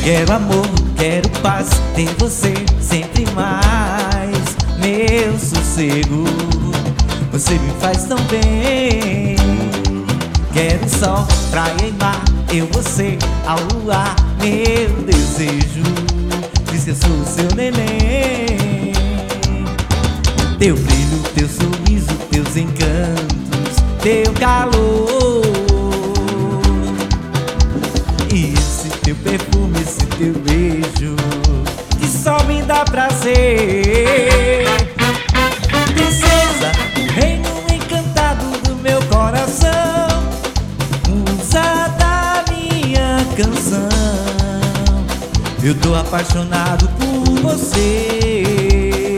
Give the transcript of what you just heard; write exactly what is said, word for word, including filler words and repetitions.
Quero amor, quero paz, ter você sempre mais. Meu sossego, você me faz tão bem. Quero sol, praia e mar, eu, você, ao luar. Meu desejo, diz que eu sou o seu neném. Teu brilho, teu sorriso, teus encantos, teu calor, e esse teu perfume, esse teu beijo, que só me dá prazer. Princesa, o reino encantado do meu coração, musa da minha canção, eu tô apaixonado por você.